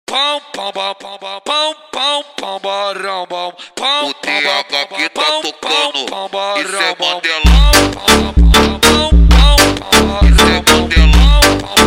pão, pão, pão, pão, pão, pão, pão, pão, barão, bom, pão, O TH que tá tocando, isso é modelão. Isso é modelão.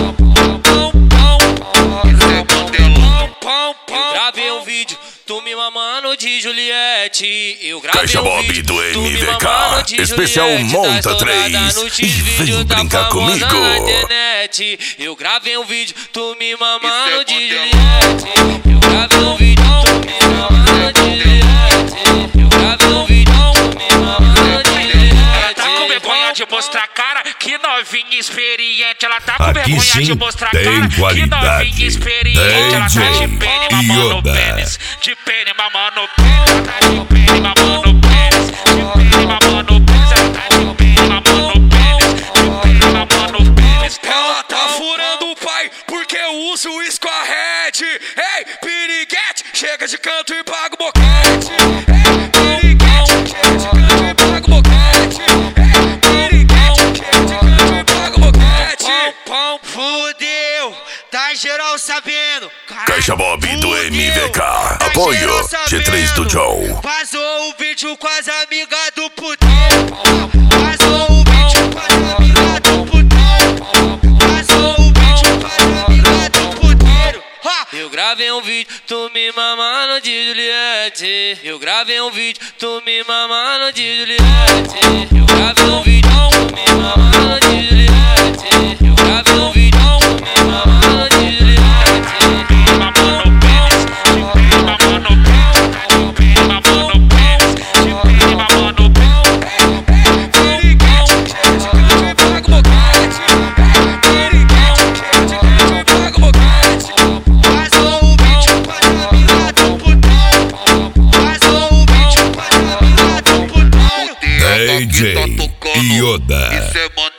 Isso é modelão. Eu gravei um vídeo, tu me mamando de Juliette. Eu gravei Caixa um Bob vídeo, do tu me MVK, mamando de especial Juliette. Monta Tá 3, estourada nos e vídeos vem da brincar famosa comigo. na internet. Eu gravei um vídeo, tu me mamando de modelão. Juliette. Eu gravei um vídeo, tu me mamando de Juliette. Eu gravei um vídeo, tu me mamando de Juliette. Tá com vergonha de mostrar cara, que novinha experiente. Ela tá com Aqui vergonha sim de mostrar tem cara, que qualidade. novinha experiente. Ela tá de DJ pene mamando Yoda. pênis, de pene mamando pênis. Ela tá de pene mamando pênis, de pene mamando pênis. Ela tá de pene mamando pênis, de pene mamando pênis. Ela tá furando o pai porque eu uso o escorrete. Ei, piriguete, chega de canto e paga o boquete. Ei, piriguete, chega de canto e paga o boquete. Ei, piriguete, chega de canto e paga o boquete. Pão, fudeu, tá geral sabendo. Caixa Bob do Fudeu, MVK, tá apoio geral G3 do sabendo. Joe. Vazou o vídeo com as amigas do puteiro. Vazou o vídeo com as amigas do puteiro. Vazou o vídeo com as amigas do puteiro. Eu gravei um vídeo, tu me mamando de Juliette. Eu gravei um vídeo, tu me mamando de Juliette. Eu gravei um vídeo, tu me mamando de Juliette. Eu gravei um vídeo, tu me mamando de Juliette. Mamando pênis, de pene mamando pênis. De pene mamando pênis, de pene mamando pênis. Piriguete, chega de canto e paga o boquete. Piriguete, chega de canto e paga o boquete. Vazou o vídeo com as amigas do puteiro. Vazou o vídeo com as amigas do puteiro. O TH que tá DJ tocando, Yoda. isso é modelão.